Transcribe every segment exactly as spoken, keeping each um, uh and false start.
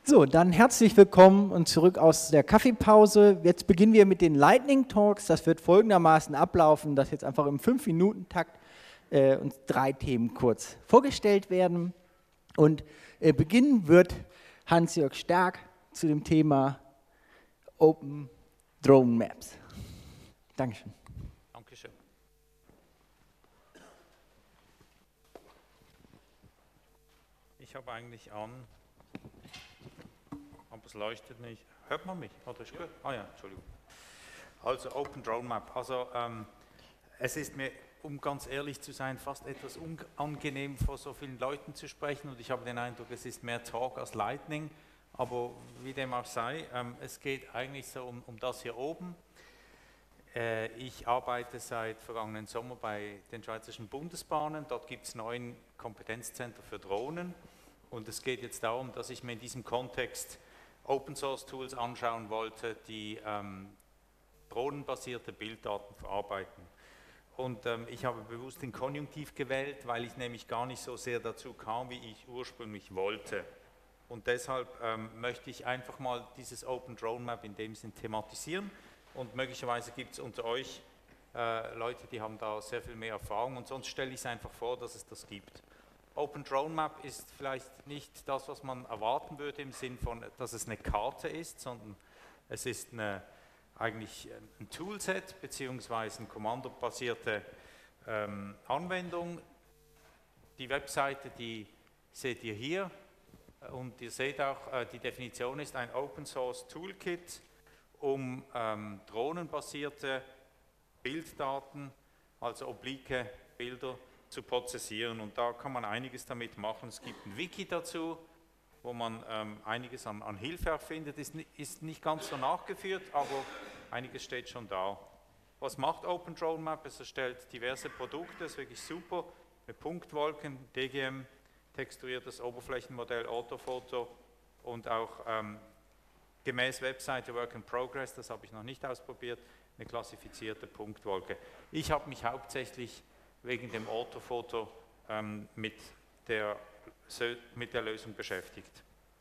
So, dann herzlich willkommen und zurück aus der Kaffeepause. Jetzt beginnen wir mit den Lightning Talks. Das wird folgendermaßen ablaufen, dass jetzt einfach im fünf Minuten Takt äh, uns drei Themen kurz vorgestellt werden. Und äh, beginnen wird Hans-Jörg Stark zu dem Thema Open Drone Maps. Dankeschön. Dankeschön. Ich habe eigentlich an, aber es leuchtet nicht. Hört man mich? Oder ist gut? Ah ja, Entschuldigung. Also Open Drone Map. Also ähm, es ist mir, um ganz ehrlich zu sein, fast etwas unangenehm, vor so vielen Leuten zu sprechen, und ich habe den Eindruck, es ist mehr Talk als Lightning, aber wie dem auch sei, ähm, es geht eigentlich so um, um das hier oben. Äh, ich arbeite seit vergangenen Sommer bei den Schweizerischen Bundesbahnen. Dort gibt es neun Kompetenzzentren für Drohnen, und es geht jetzt darum, dass ich mir in diesem Kontext Open Source Tools anschauen wollte, die ähm, drohnenbasierte Bilddaten verarbeiten. Und ähm, ich habe bewusst den Konjunktiv gewählt, weil ich nämlich gar nicht so sehr dazu kam, wie ich ursprünglich wollte. Und deshalb ähm, möchte ich einfach mal dieses Open Drone Map in dem Sinn thematisieren. Und möglicherweise gibt es unter euch äh, Leute, die haben da sehr viel mehr Erfahrung, und sonst stelle ich es einfach vor, dass es das gibt. Open Drone Map ist vielleicht nicht das, was man erwarten würde im Sinn von, dass es eine Karte ist, sondern es ist eine, eigentlich ein Toolset bzw. eine kommandobasierte ähm, Anwendung. Die Webseite, die seht ihr hier, und ihr seht auch, äh, die Definition ist ein Open Source Toolkit, um ähm, drohnenbasierte Bilddaten, also oblique Bilder, zu prozessieren, und da kann man einiges damit machen. Es gibt ein Wiki dazu, wo man ähm, einiges an, an Hilfe auch findet. Ist, ist nicht ganz so nachgeführt, aber einiges steht schon da. Was macht Open Drone Map? Es erstellt diverse Produkte, ist wirklich super, mit Punktwolken, D G M, texturiertes Oberflächenmodell, Orthofoto und auch ähm, gemäß Webseite Work in Progress, das habe ich noch nicht ausprobiert, eine klassifizierte Punktwolke. Ich habe mich hauptsächlich wegen dem Orthofoto ähm, mit, der, mit der Lösung beschäftigt.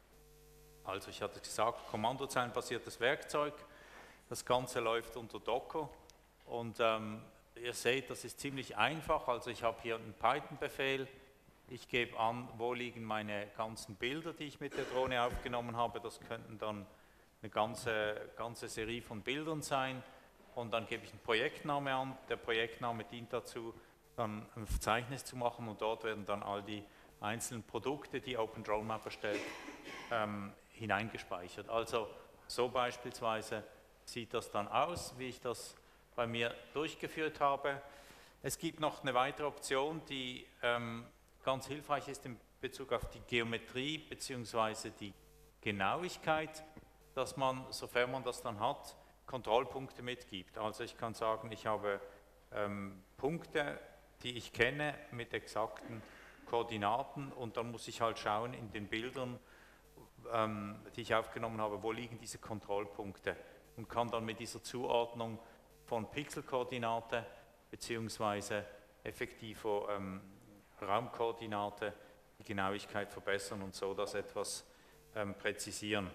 Also ich hatte gesagt, kommandozeilenbasiertes Werkzeug, das Ganze läuft unter Docker, und ähm, ihr seht, das ist ziemlich einfach. Also ich habe hier einen Python-Befehl, ich gebe an, wo liegen meine ganzen Bilder, die ich mit der Drohne aufgenommen habe, das könnten dann eine ganze, ganze Serie von Bildern sein, und dann gebe ich einen Projektname an. Der Projektname dient dazu, dann ein Verzeichnis zu machen, und dort werden dann all die einzelnen Produkte, die Open Drone Map erstellt, ähm, hineingespeichert. Also so beispielsweise sieht das dann aus, wie ich das bei mir durchgeführt habe. Es gibt noch eine weitere Option, die ähm, ganz hilfreich ist in Bezug auf die Geometrie bzw. die Genauigkeit, dass man, sofern man das dann hat, Kontrollpunkte mitgibt. Also ich kann sagen, ich habe ähm, Punkte, die ich kenne, mit exakten Koordinaten, und dann muss ich halt schauen in den Bildern, ähm, die ich aufgenommen habe, wo liegen diese Kontrollpunkte, und kann dann mit dieser Zuordnung von Pixelkoordinate bzw. effektiver ähm, Raumkoordinate die Genauigkeit verbessern und so das etwas ähm, präzisieren.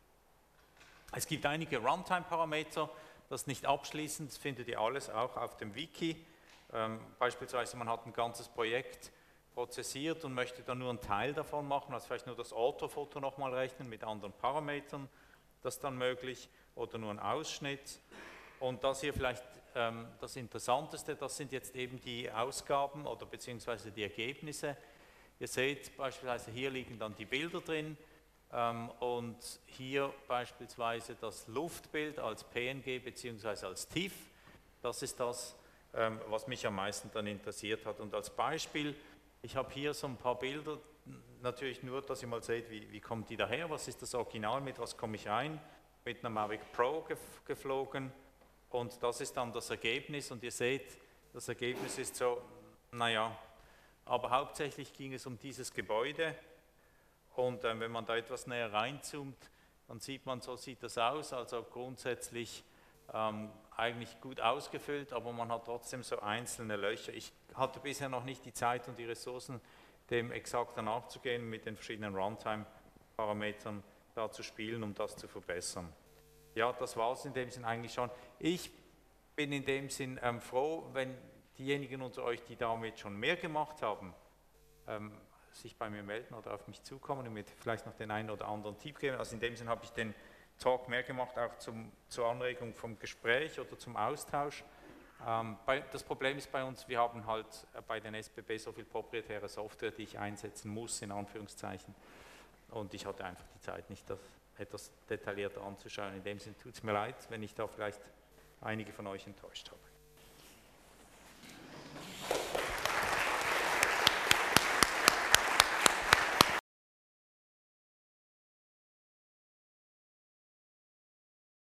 Es gibt einige Runtime-Parameter, das nicht abschließend, das findet ihr alles auch auf dem Wiki. Ähm, beispielsweise man hat ein ganzes Projekt prozessiert und möchte dann nur einen Teil davon machen, also vielleicht nur das Orthofoto nochmal rechnen mit anderen Parametern, das ist dann möglich, oder nur einen Ausschnitt. Und das hier vielleicht ähm, das Interessanteste, das sind jetzt eben die Ausgaben oder beziehungsweise die Ergebnisse. Ihr seht beispielsweise, hier liegen dann die Bilder drin, ähm, und hier beispielsweise das Luftbild als P N G beziehungsweise als T I F. Das ist das, ähm, was mich am meisten dann interessiert hat. Und als Beispiel, ich habe hier so ein paar Bilder, natürlich nur, dass ihr mal seht, wie, wie kommt die daher, was ist das Original, mit was komme ich rein, mit einer Mavic Pro gef geflogen. Und das ist dann das Ergebnis, und ihr seht, das Ergebnis ist so, naja, aber hauptsächlich ging es um dieses Gebäude, und äh, wenn man da etwas näher reinzoomt, dann sieht man, so sieht das aus, also grundsätzlich ähm, eigentlich gut ausgefüllt, aber man hat trotzdem so einzelne Löcher. Ich hatte bisher noch nicht die Zeit und die Ressourcen, dem exakt nachzugehen mit den verschiedenen Runtime-Parametern, da zu spielen, um das zu verbessern. Ja, das war es in dem Sinn eigentlich schon. Ich bin in dem Sinn ähm, froh, wenn diejenigen unter euch, die damit schon mehr gemacht haben, ähm, sich bei mir melden oder auf mich zukommen und mir vielleicht noch den einen oder anderen Tipp geben. Also in dem Sinn habe ich den Talk mehr gemacht, auch zum, zur Anregung vom Gespräch oder zum Austausch. Ähm, bei, das Problem ist bei uns, wir haben halt bei den S B B so viel proprietäre Software, die ich einsetzen muss, in Anführungszeichen. Und ich hatte einfach die Zeit nicht, das etwas detaillierter anzuschauen. In dem Sinne tut es mir leid, wenn ich da vielleicht einige von euch enttäuscht habe.